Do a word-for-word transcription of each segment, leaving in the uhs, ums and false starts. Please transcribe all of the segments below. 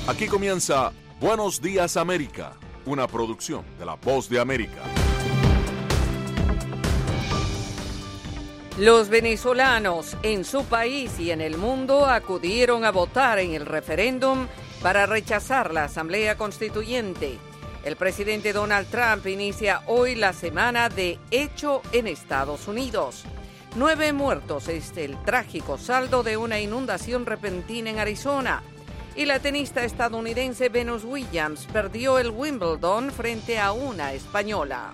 Aquí comienza Buenos Días América, una producción de La Voz de América. Los venezolanos en su país y en el mundo acudieron a votar en el referéndum para rechazar la Asamblea Constituyente. El presidente Donald Trump inicia hoy la semana de hecho en Estados Unidos. Nueve muertos es el trágico saldo de una inundación repentina en Arizona. Y la tenista estadounidense Venus Williams perdió el Wimbledon frente a una española.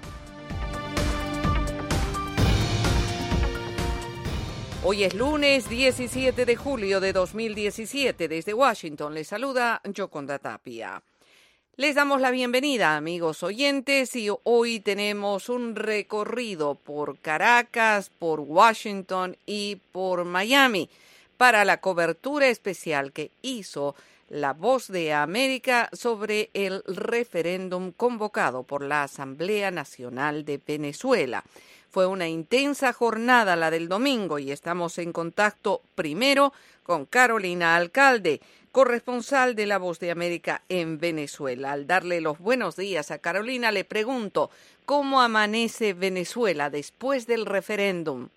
Hoy es lunes diecisiete de julio de dos mil diecisiete. Desde Washington les saluda Yoconda Tapia. Les damos la bienvenida, amigos oyentes, y hoy tenemos un recorrido por Caracas, por Washington y por Miami para la cobertura especial que hizo La Voz de América sobre el referéndum convocado por la Asamblea Nacional de Venezuela. Fue una intensa jornada la del domingo y estamos en contacto primero con Carolina Alcalde, corresponsal de La Voz de América en Venezuela. Al darle los buenos días a Carolina, le pregunto, ¿cómo amanece Venezuela después del referéndum?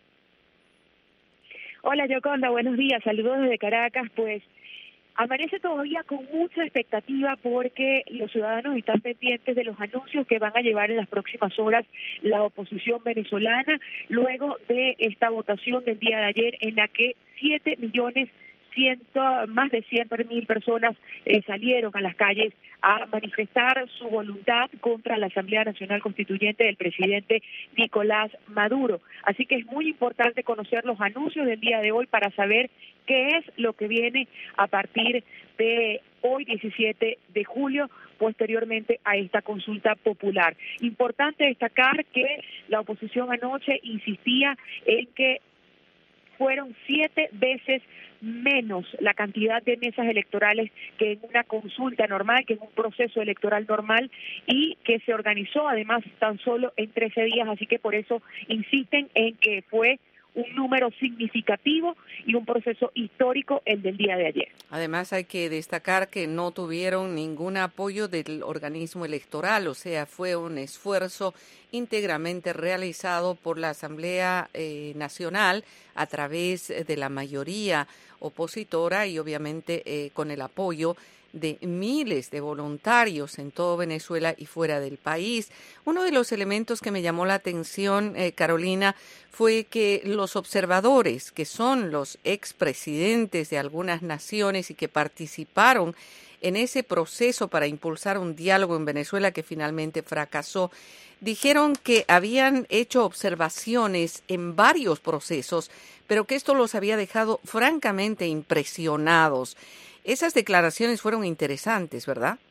Hola, Yoconda, buenos días, saludos desde Caracas. Pues amanece todavía con mucha expectativa porque los ciudadanos están pendientes de los anuncios que van a llevar en las próximas horas la oposición venezolana, luego de esta votación del día de ayer en la que siete millones ciento, más de cien mil personas eh, salieron a las calles a manifestar su voluntad contra la Asamblea Nacional Constituyente del presidente Nicolás Maduro. Así que es muy importante conocer los anuncios del día de hoy para saber qué es lo que viene a partir de hoy, diecisiete de julio, posteriormente a esta consulta popular. Importante destacar que la oposición anoche insistía en que fueron siete veces menos la cantidad de mesas electorales que en una consulta normal, que en un proceso electoral normal, y que se organizó además tan solo en trece días, así que por eso insisten en que fue un número significativo y un proceso histórico el del día de ayer. Además hay que destacar que no tuvieron ningún apoyo del organismo electoral, o sea, fue un esfuerzo íntegramente realizado por la Asamblea eh, Nacional a través de la mayoría opositora y obviamente eh, con el apoyo de miles de voluntarios en todo Venezuela y fuera del país. Uno de los elementos que me llamó la atención, eh, Carolina, fue que los observadores, que son los expresidentes de algunas naciones y que participaron en ese proceso para impulsar un diálogo en Venezuela que finalmente fracasó, dijeron que habían hecho observaciones en varios procesos, pero que esto los había dejado francamente impresionados. Esas declaraciones fueron interesantes, ¿verdad?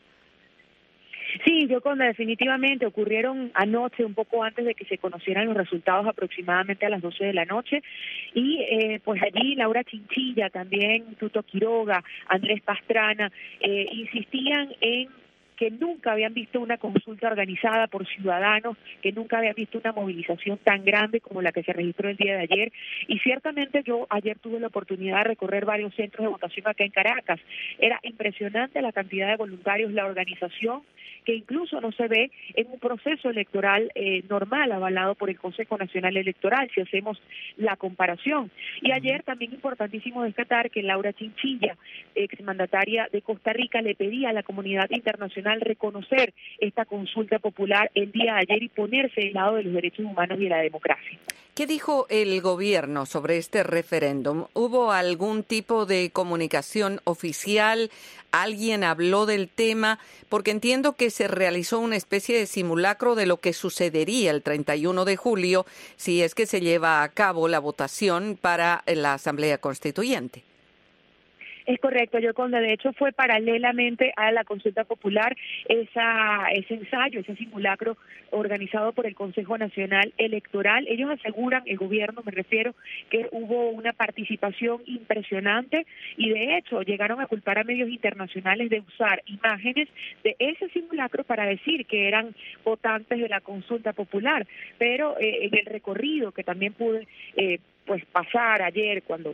Sí, Yoconda, definitivamente ocurrieron anoche, un poco antes de que se conocieran los resultados, aproximadamente a las doce de la noche, y eh, pues allí Laura Chinchilla, también Tuto Quiroga, Andrés Pastrana, eh, insistían en que nunca habían visto una consulta organizada por ciudadanos, que nunca habían visto una movilización tan grande como la que se registró el día de ayer. Y ciertamente yo ayer tuve la oportunidad de recorrer varios centros de votación acá en Caracas. Era impresionante la cantidad de voluntarios, la organización, que incluso no se ve en un proceso electoral eh, normal, avalado por el Consejo Nacional Electoral, si hacemos la comparación. Y ayer también importantísimo destacar que Laura Chinchilla, exmandataria de Costa Rica, le pedía a la comunidad internacional reconocer esta consulta popular el día de ayer y ponerse del lado de los derechos humanos y de la democracia. ¿Qué dijo el gobierno sobre este referéndum? ¿Hubo algún tipo de comunicación oficial? ¿Alguien habló del tema? Porque entiendo que se realizó una especie de simulacro de lo que sucedería el treinta y uno de julio si es que se lleva a cabo la votación para la Asamblea Constituyente. Es correcto, Yoconda. De hecho, fue paralelamente a la consulta popular esa ese ensayo, ese simulacro organizado por el Consejo Nacional Electoral. Ellos aseguran, el gobierno me refiero, que hubo una participación impresionante y de hecho llegaron a culpar a medios internacionales de usar imágenes de ese simulacro para decir que eran votantes de la consulta popular. Pero eh, en el recorrido que también pude eh, pues pasar ayer cuando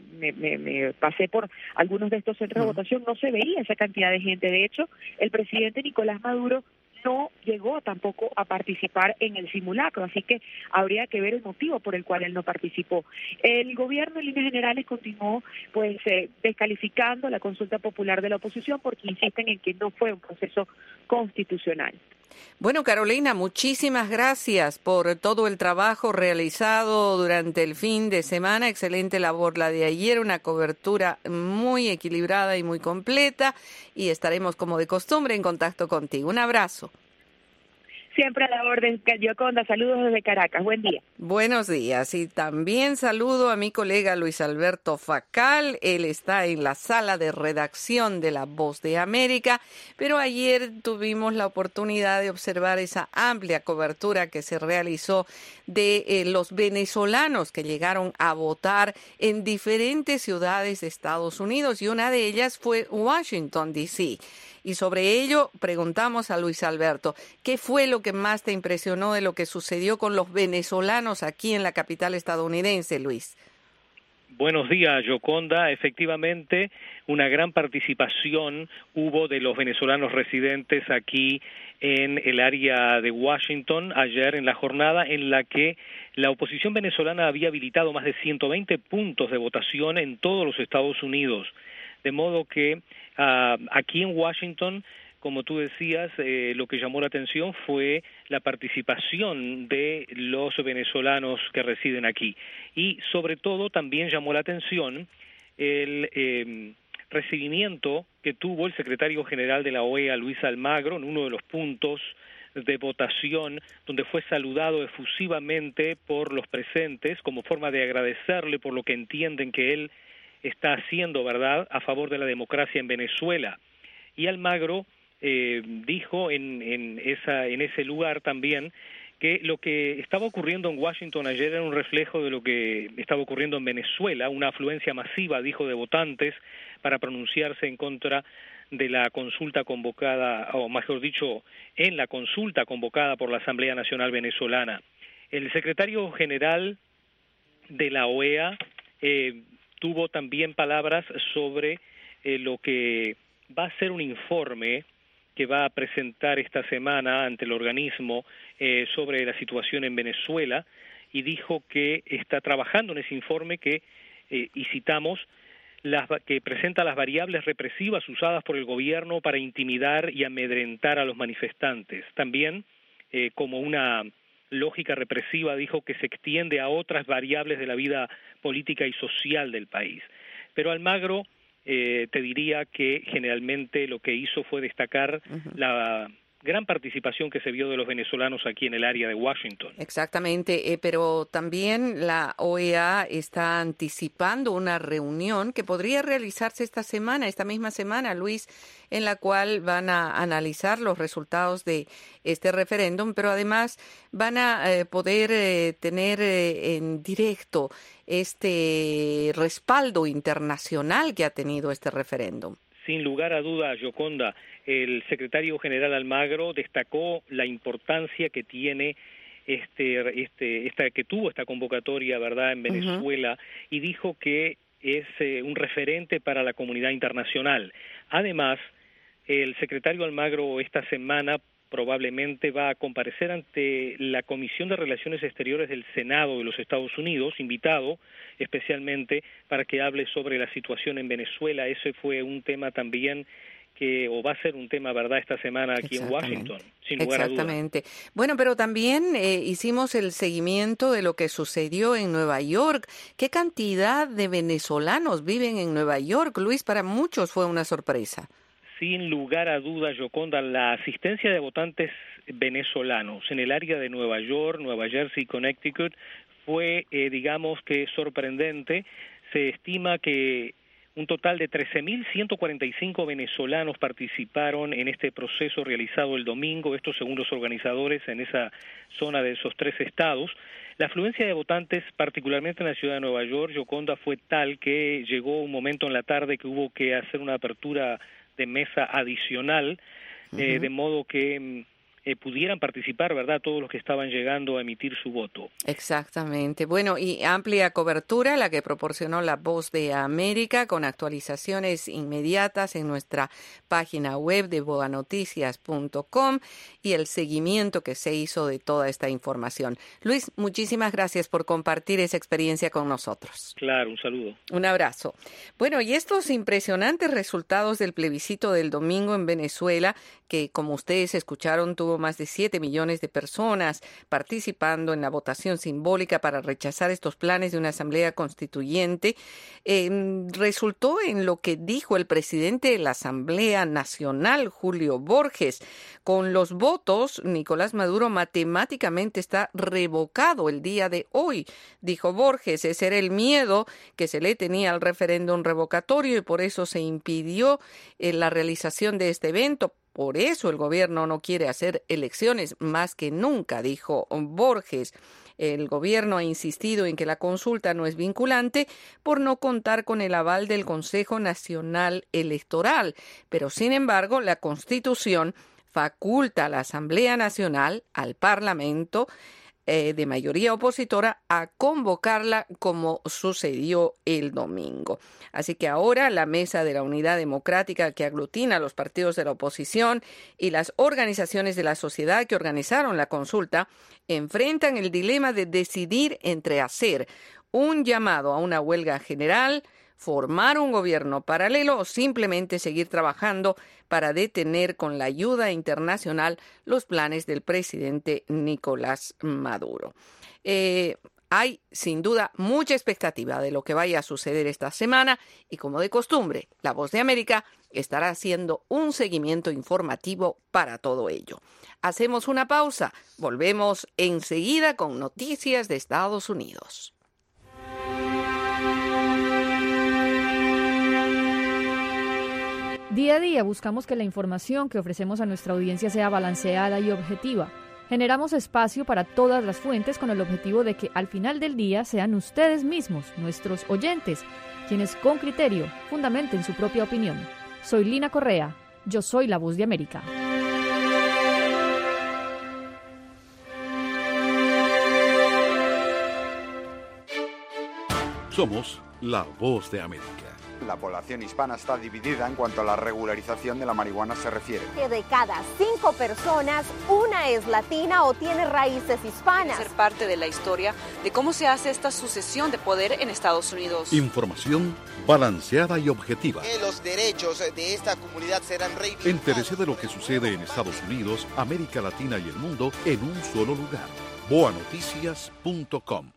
me, me, me pasé por algunos de estos centros de votación, no se veía esa cantidad de gente. De hecho, el presidente Nicolás Maduro no llegó tampoco a participar en el simulacro, así que habría que ver el motivo por el cual él no participó. El gobierno en líneas generales continuó pues eh, descalificando la consulta popular de la oposición porque insisten en que no fue un proceso constitucional. Bueno, Carolina, muchísimas gracias por todo el trabajo realizado durante el fin de semana. Excelente labor la de ayer, una cobertura muy equilibrada y muy completa, y estaremos como de costumbre en contacto contigo. Un abrazo. Siempre a la orden, Gioconda. Saludos desde Caracas. Buen día. Buenos días. Y también saludo a mi colega Luis Alberto Facal. Él está en la sala de redacción de La Voz de América, pero ayer tuvimos la oportunidad de observar esa amplia cobertura que se realizó de eh, los venezolanos que llegaron a votar en diferentes ciudades de Estados Unidos, y una de ellas fue Washington, D C Y sobre ello preguntamos a Luis Alberto, ¿qué fue lo que más te impresionó de lo que sucedió con los venezolanos aquí en la capital estadounidense, Luis? Buenos días, Gioconda. Efectivamente, una gran participación hubo de los venezolanos residentes aquí en el área de Washington ayer en la jornada en la que la oposición venezolana había habilitado más de ciento veinte puntos de votación en todos los Estados Unidos. De modo que uh, aquí en Washington, como tú decías, eh, lo que llamó la atención fue la participación de los venezolanos que residen aquí. Y sobre todo también llamó la atención el eh, recibimiento que tuvo el secretario general de la O E A, Luis Almagro, en uno de los puntos de votación, donde fue saludado efusivamente por los presentes como forma de agradecerle por lo que entienden que él está haciendo, ¿verdad?, a favor de la democracia en Venezuela. Y Almagro eh, dijo en, en, esa, en ese lugar también que lo que estaba ocurriendo en Washington ayer era un reflejo de lo que estaba ocurriendo en Venezuela, una afluencia masiva, dijo, de votantes para pronunciarse en contra de la consulta convocada, o mejor dicho, en la consulta convocada por la Asamblea Nacional Venezolana. El secretario general de la O E A eh, tuvo también palabras sobre eh, lo que va a ser un informe que va a presentar esta semana ante el organismo eh, sobre la situación en Venezuela, y dijo que está trabajando en ese informe que, eh, y citamos, las, que presenta las variables represivas usadas por el gobierno para intimidar y amedrentar a los manifestantes. También, eh, como una lógica represiva, dijo que se extiende a otras variables de la vida política y social del país. Pero Almagro eh, te diría que generalmente lo que hizo fue destacar uh-huh. la gran participación que se vio de los venezolanos aquí en el área de Washington. Exactamente, eh, pero también la O E A está anticipando una reunión que podría realizarse esta semana, esta misma semana, Luis, en la cual van a analizar los resultados de este referéndum, pero además van a eh, poder eh, tener eh, en directo este respaldo internacional que ha tenido este referéndum. Sin lugar a dudas, Gioconda, el secretario general Almagro destacó la importancia que tiene este, este, esta, que tuvo esta convocatoria, ¿verdad?, en Venezuela, uh-huh. y dijo que es eh, un referente para la comunidad internacional. Además, el secretario Almagro esta semana probablemente va a comparecer ante la Comisión de Relaciones Exteriores del Senado de los Estados Unidos, invitado especialmente para que hable sobre la situación en Venezuela. Ese fue un tema también que, o va a ser un tema, ¿verdad?, esta semana aquí en Washington, sin lugar a dudas. Exactamente. Bueno, pero también eh, hicimos el seguimiento de lo que sucedió en Nueva York. ¿Qué cantidad de venezolanos viven en Nueva York, Luis? Para muchos fue una sorpresa. Sin lugar a dudas, Gioconda, la asistencia de votantes venezolanos en el área de Nueva York, Nueva Jersey y Connecticut fue, eh, digamos que sorprendente. Se estima que un total de trece mil ciento cuarenta y cinco venezolanos participaron en este proceso realizado el domingo, esto según los organizadores en esa zona de esos tres estados. La afluencia de votantes, particularmente en la ciudad de Nueva York, Gioconda, fue tal que llegó un momento en la tarde que hubo que hacer una apertura de mesa adicional, uh-huh. eh, de modo que eh, pudieran participar, ¿verdad?, todos los que estaban llegando a emitir su voto. Exactamente. Bueno, y amplia cobertura la que proporcionó La Voz de América, con actualizaciones inmediatas en nuestra página web de boa noticias punto com y el seguimiento que se hizo de toda esta información. Luis, muchísimas gracias por compartir esa experiencia con nosotros. Claro, un saludo. Un abrazo. Bueno, y estos impresionantes resultados del plebiscito del domingo en Venezuela, que como ustedes escucharon tuvo más de siete millones de personas participando en la votación simbólica para rechazar estos planes de una asamblea constituyente, eh, resultó en lo que dijo el presidente de la Asamblea Nacional, Julio Borges. Con los votos, Nicolás Maduro matemáticamente está revocado el día de hoy, dijo Borges. Ese era el miedo que se le tenía al referéndum revocatorio y por eso se impidió eh, la realización de este evento. Por eso el gobierno no quiere hacer elecciones más que nunca, dijo Borges. El gobierno ha insistido en que la consulta no es vinculante por no contar con el aval del Consejo Nacional Electoral, pero sin embargo la Constitución faculta a la Asamblea Nacional, al Parlamento, eh, de mayoría opositora, a convocarla como sucedió el domingo. Así que ahora la Mesa de la Unidad Democrática, que aglutina a los partidos de la oposición y las organizaciones de la sociedad que organizaron la consulta, enfrentan el dilema de decidir entre hacer un llamado a una huelga general, formar un gobierno paralelo o simplemente seguir trabajando para detener con la ayuda internacional los planes del presidente Nicolás Maduro. Eh, hay sin duda mucha expectativa de lo que vaya a suceder esta semana y, como de costumbre, La Voz de América estará haciendo un seguimiento informativo para todo ello. Hacemos una pausa, volvemos enseguida con noticias de Estados Unidos. Día a día buscamos que la información que ofrecemos a nuestra audiencia sea balanceada y objetiva. Generamos espacio para todas las fuentes con el objetivo de que al final del día sean ustedes mismos, nuestros oyentes, quienes con criterio fundamenten su propia opinión. Soy Lina Correa, yo soy La Voz de América. Somos La Voz de América. La población hispana está dividida en cuanto a la regularización de la marihuana se refiere. Que de cada cinco personas, una es latina o tiene raíces hispanas. Ser parte de la historia de cómo se hace esta sucesión de poder en Estados Unidos. Información balanceada y objetiva. Que los derechos de esta comunidad serán reivindicados. Entérese de lo que sucede en Estados Unidos, América Latina y el mundo en un solo lugar. boa noticias punto com.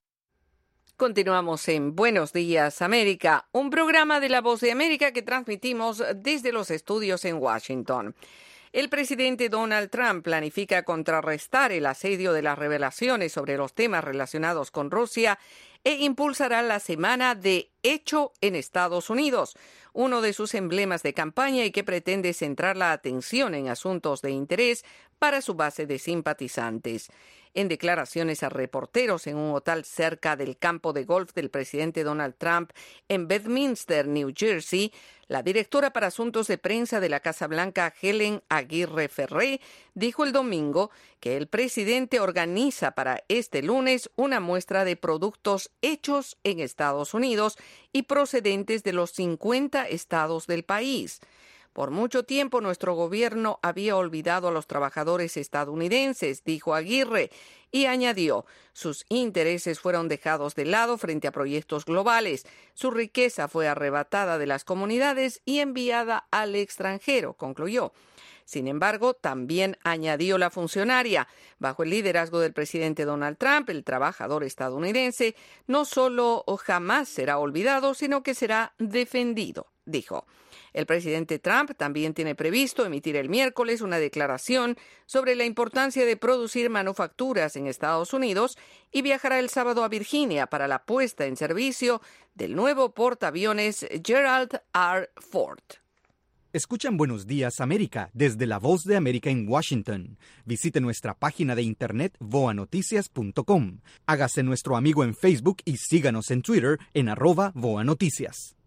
Continuamos en Buenos Días América, un programa de La Voz de América que transmitimos desde los estudios en Washington. El presidente Donald Trump planifica contrarrestar el asedio de las revelaciones sobre los temas relacionados con Rusia e impulsará la semana de Hecho en Estados Unidos, uno de sus emblemas de campaña y que pretende centrar la atención en asuntos de interés para su base de simpatizantes. En declaraciones a reporteros en un hotel cerca del campo de golf del presidente Donald Trump en Bedminster, New Jersey, la directora para asuntos de prensa de la Casa Blanca, Helen Aguirre Ferré, dijo el domingo que el presidente organiza para este lunes una muestra de productos hechos en Estados Unidos y procedentes de los cincuenta estados del país. Por mucho tiempo nuestro gobierno había olvidado a los trabajadores estadounidenses, dijo Aguirre, y añadió, sus intereses fueron dejados de lado frente a proyectos globales, su riqueza fue arrebatada de las comunidades y enviada al extranjero, concluyó. Sin embargo, también añadió la funcionaria, bajo el liderazgo del presidente Donald Trump, el trabajador estadounidense no solo jamás será olvidado, sino que será defendido, dijo. El presidente Trump también tiene previsto emitir el miércoles una declaración sobre la importancia de producir manufacturas en Estados Unidos y viajará el sábado a Virginia para la puesta en servicio del nuevo portaaviones Gerald R. Ford. Escuchan Buenos Días América desde La Voz de América en Washington. Visite nuestra página de internet boa noticias punto com. Hágase nuestro amigo en Facebook y síganos en Twitter en arroba boanoticias.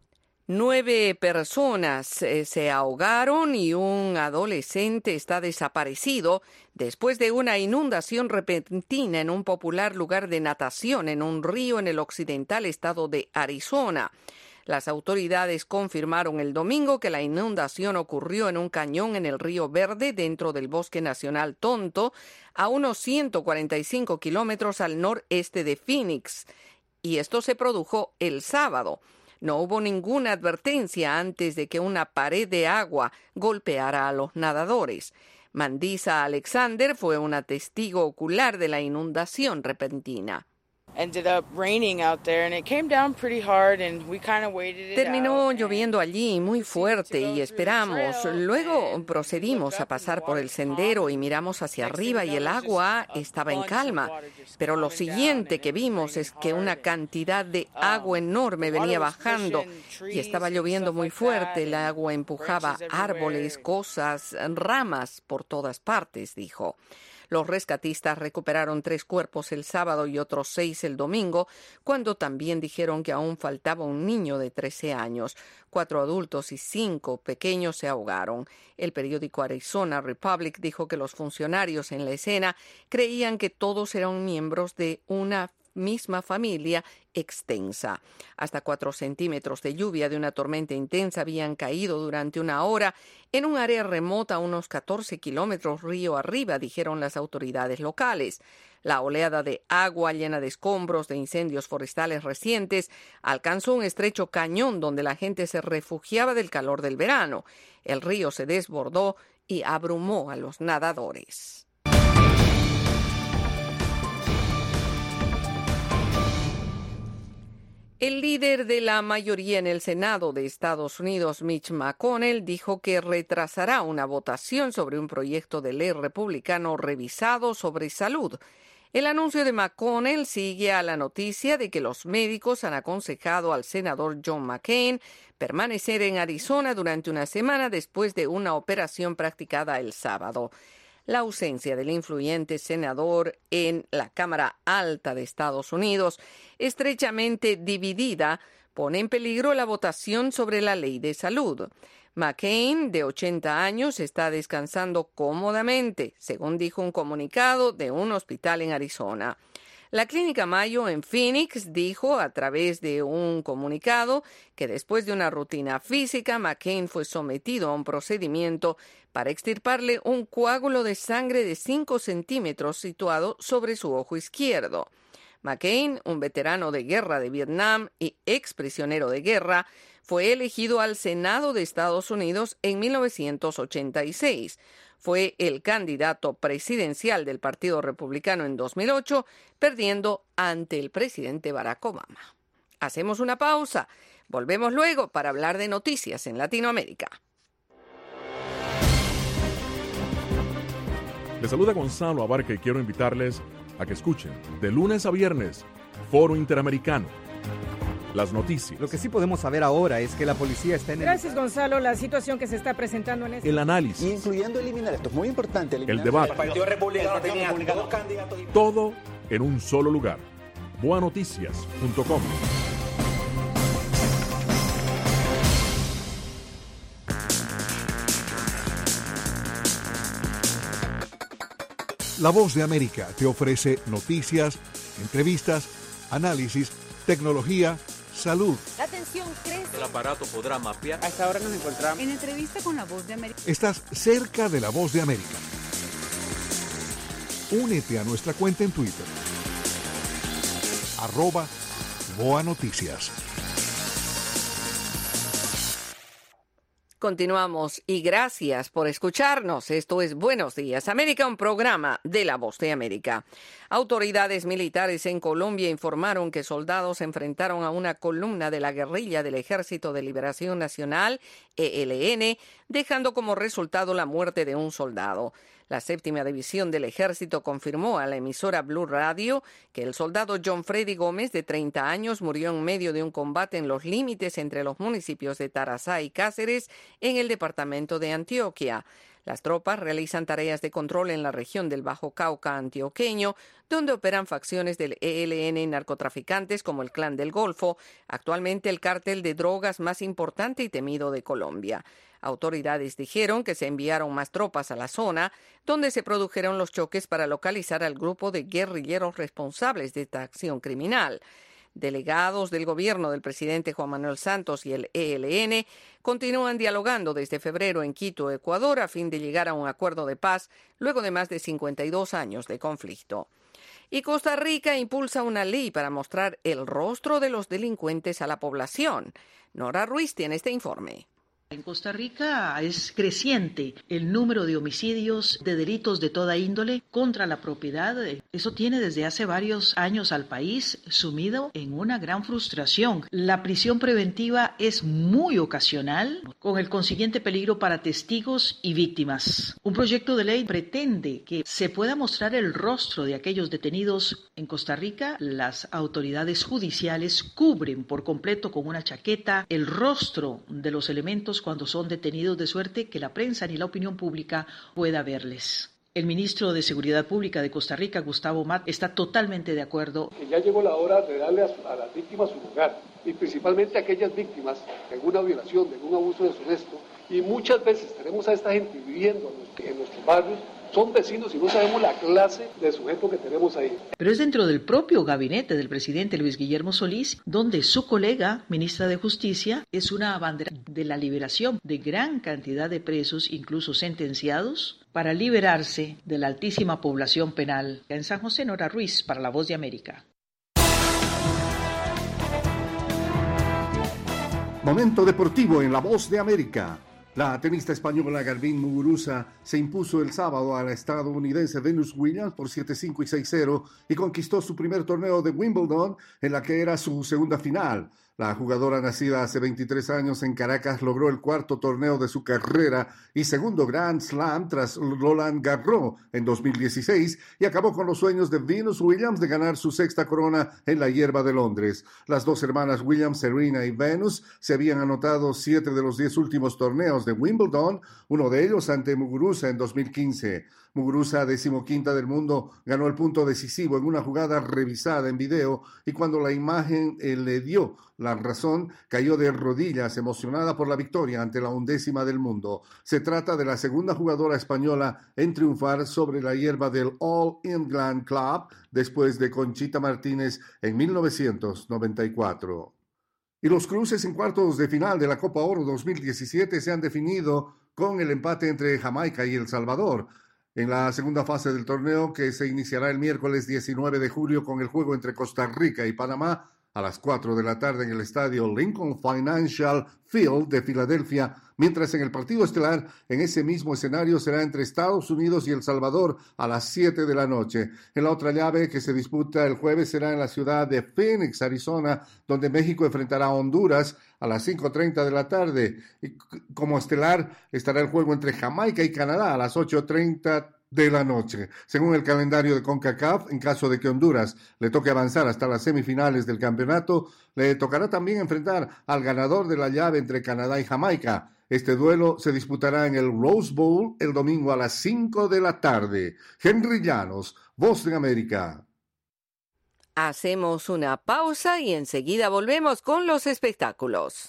Nueve personas eh, se ahogaron y un adolescente está desaparecido después de una inundación repentina en un popular lugar de natación en un río en el occidental estado de Arizona. Las autoridades confirmaron el domingo que la inundación ocurrió en un cañón en el río Verde dentro del Bosque Nacional Tonto, a unos ciento cuarenta y cinco kilómetros al noreste de Phoenix, y esto se produjo el sábado. No hubo ninguna advertencia antes de que una pared de agua golpeara a los nadadores. Mandisa Alexander fue una testigo ocular de la inundación repentina. Terminó lloviendo allí muy fuerte y esperamos. Luego procedimos a pasar por el sendero y miramos hacia arriba y el agua estaba en calma. Pero lo siguiente que vimos es que una cantidad de agua enorme venía bajando y estaba lloviendo muy fuerte. El agua empujaba árboles, cosas, ramas por todas partes, dijo. Los rescatistas recuperaron tres cuerpos el sábado y otros seis el domingo, cuando también dijeron que aún faltaba un niño de trece años. Cuatro adultos y cinco pequeños se ahogaron. El periódico Arizona Republic dijo que los funcionarios en la escena creían que todos eran miembros de una misma familia extensa. Hasta cuatro centímetros de lluvia de una tormenta intensa habían caído durante una hora en un área remota a unos catorce kilómetros río arriba, dijeron las autoridades locales. La oleada de agua llena de escombros de incendios forestales recientes alcanzó un estrecho cañón donde la gente se refugiaba del calor del verano. El río se desbordó y abrumó a los nadadores. El líder de la mayoría en el Senado de Estados Unidos, Mitch McConnell, dijo que retrasará una votación sobre un proyecto de ley republicano revisado sobre salud. El anuncio de McConnell sigue a la noticia de que los médicos han aconsejado al senador John McCain permanecer en Arizona durante una semana después de una operación practicada el sábado. La ausencia del influyente senador en la Cámara Alta de Estados Unidos, estrechamente dividida, pone en peligro la votación sobre la ley de salud. McCain, de ochenta años, está descansando cómodamente, según dijo un comunicado de un hospital en Arizona. La Clínica Mayo en Phoenix dijo a través de un comunicado que después de una rutina física, McCain fue sometido a un procedimiento para extirparle un coágulo de sangre de cinco centímetros situado sobre su ojo izquierdo. McCain, un veterano de guerra de Vietnam y exprisionero de guerra, fue elegido al Senado de Estados Unidos en mil novecientos ochenta y seis. Fue el candidato presidencial del Partido Republicano en dos mil ocho, perdiendo ante el presidente Barack Obama. Hacemos una pausa. Volvemos luego para hablar de noticias en Latinoamérica. Les saluda Gonzalo Abarca y quiero invitarles a que escuchen de lunes a viernes Foro Interamericano. Las noticias. Lo que sí podemos saber ahora es que la policía está en el... Gracias, Gonzalo. La situación que se está presentando en este... El análisis. Incluyendo eliminar, esto es muy importante. El debate. El Partido Republicano tenía dos candidatos. Todo en un solo lugar. boa noticias punto com. La Voz de América te ofrece noticias, entrevistas, análisis, tecnología, salud. La tensión crece. El aparato podrá mapear. A esta hora nos encontramos en entrevista con La Voz de América. Estás cerca de La Voz de América. Únete a nuestra cuenta en Twitter. Arroba Boa Noticias. Continuamos y gracias por escucharnos. Esto es Buenos Días América, un programa de La Voz de América. Autoridades militares en Colombia informaron que soldados se enfrentaron a una columna de la guerrilla del Ejército de Liberación Nacional, E L N, dejando como resultado la muerte de un soldado. La séptima división del ejército confirmó a la emisora Blue Radio que el soldado John Freddy Gómez, de treinta años, murió en medio de un combate en los límites entre los municipios de Tarazá y Cáceres, en el departamento de Antioquia. Las tropas realizan tareas de control en la región del Bajo Cauca antioqueño, donde operan facciones del E L N y narcotraficantes como el Clan del Golfo, actualmente el cártel de drogas más importante y temido de Colombia. Autoridades dijeron que se enviaron más tropas a la zona, donde se produjeron los choques para localizar al grupo de guerrilleros responsables de esta acción criminal. Delegados del gobierno del presidente Juan Manuel Santos y el E L N continúan dialogando desde febrero en Quito, Ecuador, a fin de llegar a un acuerdo de paz luego de más de cincuenta y dos años de conflicto. Y Costa Rica impulsa una ley para mostrar el rostro de los delincuentes a la población. Nora Ruiz tiene este informe. En Costa Rica es creciente el número de homicidios, de delitos de toda índole contra la propiedad. Eso tiene desde hace varios años al país sumido en una gran frustración. La prisión preventiva es muy ocasional, con el consiguiente peligro para testigos y víctimas. Un proyecto de ley pretende que se pueda mostrar el rostro de aquellos detenidos. En Costa Rica, las autoridades judiciales cubren por completo con una chaqueta el rostro de los elementos cuando son detenidos, de suerte que la prensa ni la opinión pública pueda verles. El ministro de Seguridad Pública de Costa Rica, Gustavo Matt, está totalmente de acuerdo. Que ya llegó la hora de darle a, su, a las víctimas su lugar, y principalmente a aquellas víctimas de alguna violación, de algún abuso deshonesto, y muchas veces tenemos a esta gente viviendo en nuestros barrios, son vecinos y no sabemos la clase de sujeto que tenemos ahí. Pero es dentro del propio gabinete del presidente Luis Guillermo Solís, donde su colega, ministra de Justicia, es una bandera de la liberación de gran cantidad de presos, incluso sentenciados, para liberarse de la altísima población penal. En San José, Nora Ruiz, para La Voz de América. Momento deportivo en La Voz de América. La tenista española Garbine Muguruza se impuso el sábado a la estadounidense Venus Williams por siete cinco y seis cero y conquistó su primer torneo de Wimbledon, en la que era su segunda final. La jugadora nacida hace veintitrés años en Caracas logró el cuarto torneo de su carrera y segundo Grand Slam tras Roland Garros en dos mil dieciséis y acabó con los sueños de Venus Williams de ganar su sexta corona en la hierba de Londres. Las dos hermanas Williams, Serena y Venus, se habían anotado siete de los diez últimos torneos de Wimbledon, uno de ellos ante Muguruza en dos mil quince. Muguruza, decimoquinta del mundo, ganó el punto decisivo en una jugada revisada en video y cuando la imagen eh, le dio la razón, cayó de rodillas emocionada por la victoria ante la undécima del mundo. Se trata de la segunda jugadora española en triunfar sobre la hierba del All England Club después de Conchita Martínez en mil novecientos noventa y cuatro. Y los cruces en cuartos de final de la Copa Oro dos mil diecisiete se han definido con el empate entre Jamaica y El Salvador. En la segunda fase del torneo, que se iniciará el miércoles diecinueve de julio con el juego entre Costa Rica y Panamá a las cuatro de la tarde en el estadio Lincoln Financial Field de Filadelfia, mientras en el partido estelar en ese mismo escenario será entre Estados Unidos y El Salvador a las siete de la noche. En la otra llave, que se disputa el jueves, será en la ciudad de Phoenix, Arizona, donde México enfrentará a Honduras a las cinco treinta de la tarde. Y como estelar estará el juego entre Jamaica y Canadá a las ocho treinta de la noche. Según el calendario de CONCACAF, en caso de que Honduras le toque avanzar hasta las semifinales del campeonato, le tocará también enfrentar al ganador de la llave entre Canadá y Jamaica. Este duelo se disputará en el Rose Bowl el domingo a las cinco de la tarde. Henry Llanos, Voz de América. Hacemos una pausa y enseguida volvemos con los espectáculos.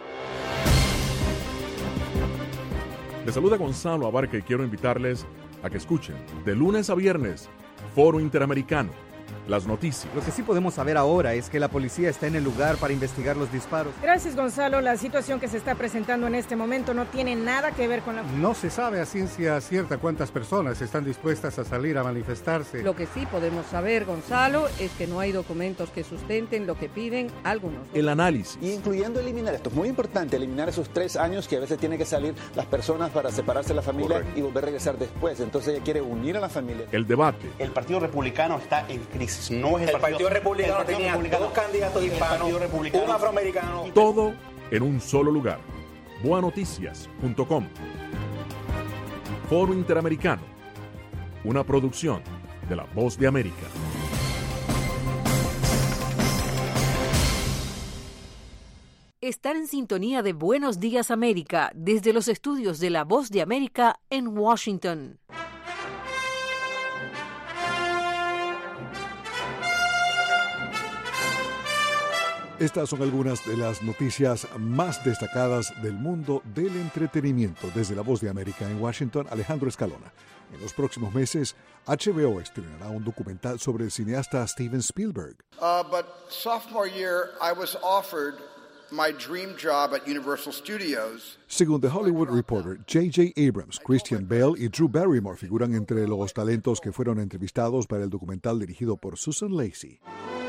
Les saluda Gonzalo Abarca y quiero invitarles a que escuchen de lunes a viernes Foro Interamericano, las noticias. Lo que sí podemos saber ahora es que la policía está en el lugar para investigar los disparos. Gracias, Gonzalo. La situación que se está presentando en este momento no tiene nada que ver con la... No se sabe a ciencia cierta cuántas personas están dispuestas a salir a manifestarse. Lo que sí podemos saber, Gonzalo, es que no hay documentos que sustenten lo que piden algunos. El análisis. Y incluyendo eliminar, esto es muy importante, eliminar esos tres años que a veces tienen que salir las personas para separarse de la familia. Correcto. Y volver a regresar después. Entonces ella quiere unir a la familia. El debate. El Partido Republicano está en crisis. No es el, el Partido, partido Republicano el partido tenía republicano, dos candidatos hispanos, un afroamericano. Todo en un solo lugar. boa noticias punto com. Foro Interamericano. Una producción de La Voz de América. Están en sintonía de Buenos Días América, desde los estudios de La Voz de América en Washington. Estas son algunas de las noticias más destacadas del mundo del entretenimiento. Desde La Voz de América en Washington, Alejandro Escalona. En los próximos meses, H B O estrenará un documental sobre el cineasta Steven Spielberg. Uh, but sophomore year, I was offered my dream job at Universal Studios. Según The Hollywood Reporter, J J Abrams, Christian Bale y Drew Barrymore figuran entre los talentos que fueron entrevistados para el documental dirigido por Susan Lacy.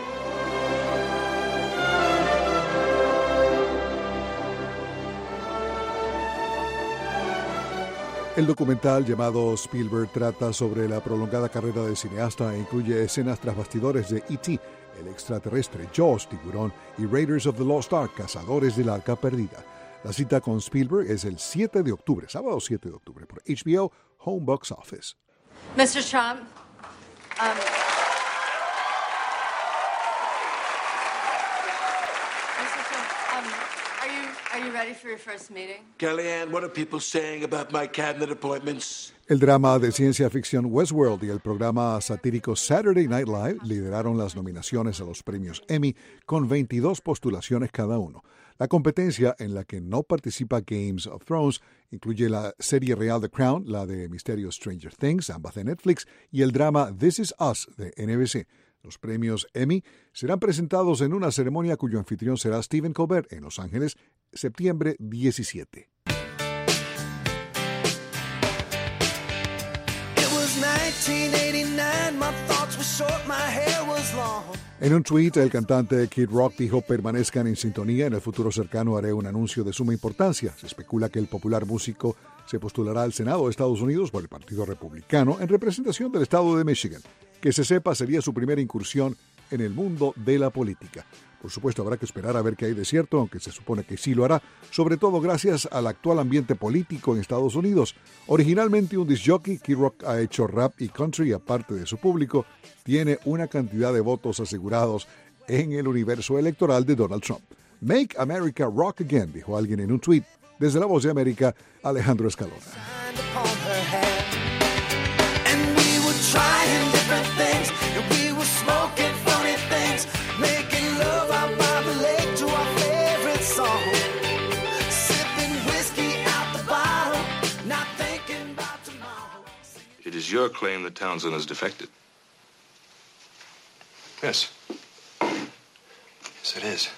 El documental llamado Spielberg trata sobre la prolongada carrera del cineasta e incluye escenas tras bastidores de E T, El extraterrestre, Jaws, Tiburón y Raiders of the Lost Ark, Cazadores del Arca Perdida. La cita con Spielberg es el siete de octubre, sábado siete de octubre, por H B O Home Box Office. mister Trump, um... Are you ready for your first meeting? Kellyanne, what are people saying about my cabinet appointments? El drama de ciencia ficción Westworld y el programa satírico Saturday Night Live lideraron las nominaciones a los premios Emmy con veintidós postulaciones cada uno. La competencia, en la que no participa Games of Thrones, incluye la serie real The Crown, la de misterio Stranger Things, ambas de Netflix, y el drama This Is Us de N B C. Los premios Emmy serán presentados en una ceremonia cuyo anfitrión será Stephen Colbert en Los Ángeles, septiembre diecisiete. En un tweet, el cantante Kid Rock dijo: permanezcan en sintonía, en el futuro cercano haré un anuncio de suma importancia. Se especula que el popular músico se postulará al Senado de Estados Unidos por el Partido Republicano en representación del estado de Michigan. Que se sepa, sería su primera incursión en el mundo de la política. Por supuesto, habrá que esperar a ver qué hay de cierto, aunque se supone que sí lo hará, sobre todo gracias al actual ambiente político en Estados Unidos. Originalmente un disc jockey, Kid Rock ha hecho rap y country, aparte de su público, tiene una cantidad de votos asegurados en el universo electoral de Donald Trump. Make America Rock Again, dijo alguien en un tweet. Desde La Voz de América, Alejandro Escalona. It is your claim that Townsend has defected. Yes. Yes, it is.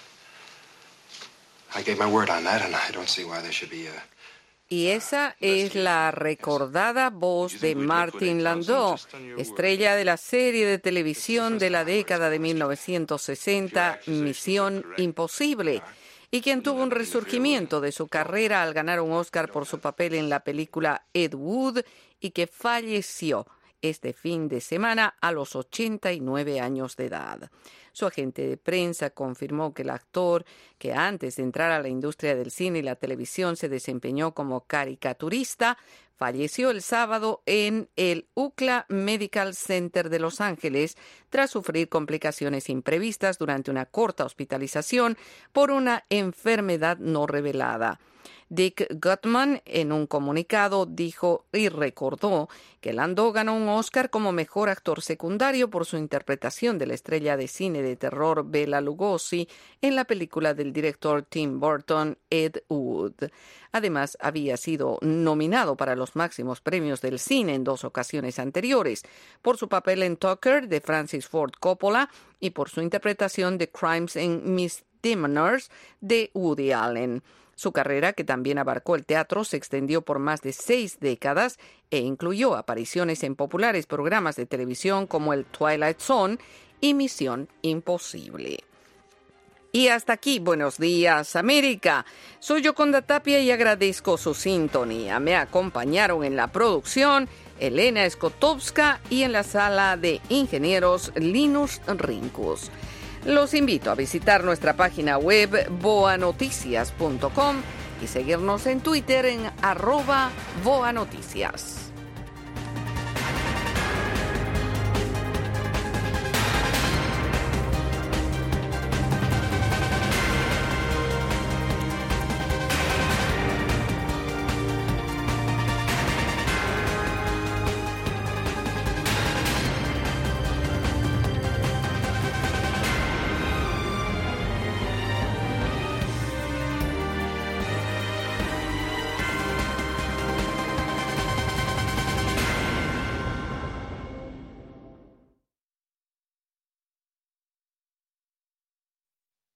I gave my word on that, and I don't see why there should be a... Y esa es la recordada voz de Martin Landau, estrella de la serie de televisión de la década de mil novecientos sesenta, Misión Imposible, y quien tuvo un resurgimiento de su carrera al ganar un Oscar por su papel en la película Ed Wood y que falleció este fin de semana a los ochenta y nueve años de edad. Su agente de prensa confirmó que el actor, que antes de entrar a la industria del cine y la televisión se desempeñó como caricaturista, falleció el sábado en el U C L A Medical Center de Los Ángeles tras sufrir complicaciones imprevistas durante una corta hospitalización por una enfermedad no revelada. Dick Gutman, en un comunicado, dijo y recordó que Landau ganó un Oscar como mejor actor secundario por su interpretación de la estrella de cine de terror Bela Lugosi en la película del director Tim Burton, Ed Wood. Además, había sido nominado para los máximos premios del cine en dos ocasiones anteriores, por su papel en Tucker de Francis Ford Coppola y por su interpretación de Crimes and Misdemeanors de Woody Allen. Su carrera, que también abarcó el teatro, se extendió por más de seis décadas e incluyó apariciones en populares programas de televisión como el Twilight Zone y Misión Imposible. Y hasta aquí, Buenos Días, América. Soy Yoconda Tapia y agradezco su sintonía. Me acompañaron en la producción Elena Skotowska y en la sala de ingenieros Linus Rinkus. Los invito a visitar nuestra página web boa noticias punto com y seguirnos en Twitter en arroba boanoticias.